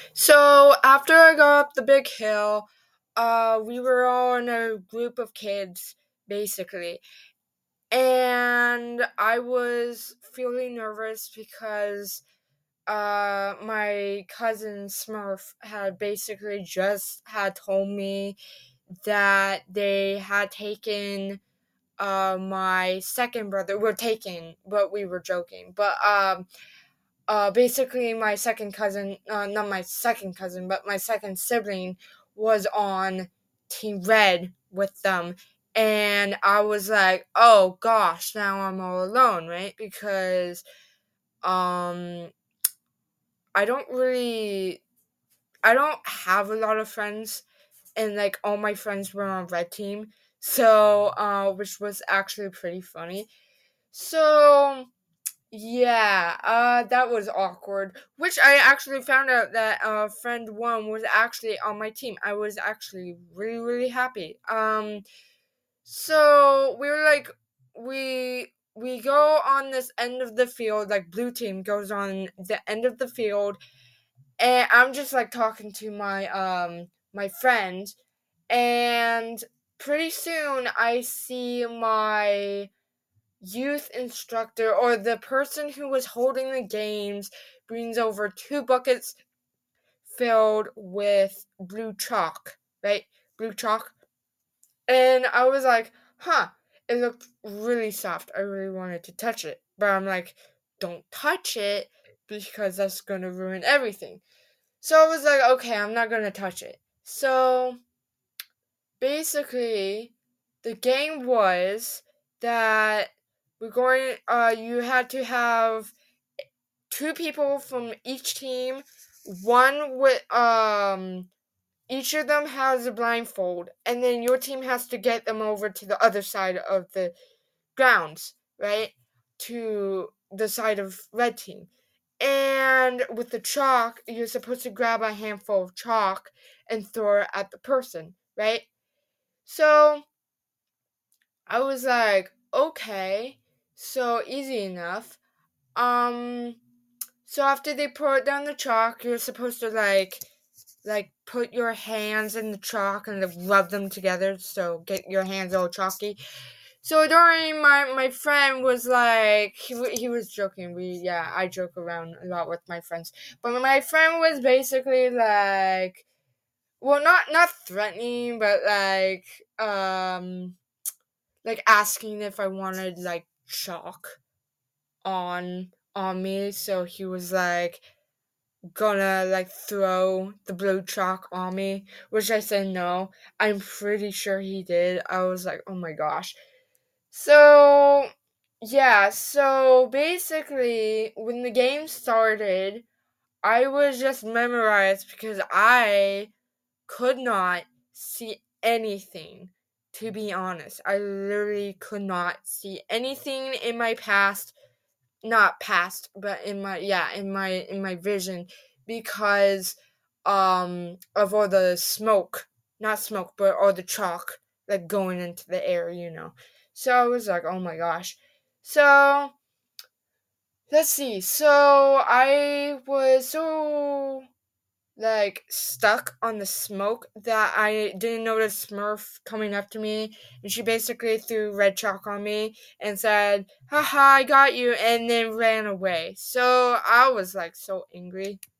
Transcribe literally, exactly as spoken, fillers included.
So after I got up the big hill, uh, we were all in a group of kids, basically, and I was feeling nervous because uh, my cousin Smurf had basically just had told me that they had taken uh my second brother. We're taken, but we were joking. But um uh, basically my second cousin, uh, not my second cousin, but my second sibling was on Team Red with them. And I was like, oh gosh, now I'm all alone, right? Because um, I don't really, I don't have a lot of friends, and like all my friends were on Red Team, so uh, which was actually pretty funny. So yeah, uh, that was awkward. Which I actually found out that uh, friend one was actually on my team. I was actually really, really happy. Um, so we were like, we we go on this end of the field, like blue team goes on the end of the field, and I'm just like talking to my um my friend, and pretty soon I see my youth instructor or the person who was holding the games brings over two buckets filled with blue chalk, right? Blue chalk. And I was like, huh, it looked really soft. I really wanted to touch it. But I'm like, don't touch it because that's going to ruin everything. So I was like, okay, I'm not going to touch it. So basically, the game was that we're going uh you had to have two people from each team, one with um each of them has a blindfold, and then your team has to get them over to the other side of the grounds, right? To the side of red team. And with the chalk, you're supposed to grab a handful of chalk and throw it at the person, right? So I was like, okay, so easy enough. Um, so after they pour it down the chalk, you're supposed to like, like put your hands in the chalk and like, rub them together, so get your hands all chalky. So during my my friend was like, he he was joking. We yeah, I joke around a lot with my friends, but my friend was basically like, well, not not threatening, but like um like asking if I wanted like chalk on on me. So he was like gonna like throw the blue chalk on me, which I said no. I'm pretty sure he did. I was like, oh my gosh. So yeah, so basically when the game started, I was just memorized because I could not see anything. To be honest, I literally could not see anything in my past, not past, but in my yeah, in my in my vision because um of all the smoke, not smoke, but all the chalk like going into the air, you know. So I was like, "Oh my gosh." So, let's see. So I was so like stuck on the smoke that I didn't notice Smurf coming up to me, and she basically threw red chalk on me and said, "Haha, I got you," and then ran away. So I was like so angry.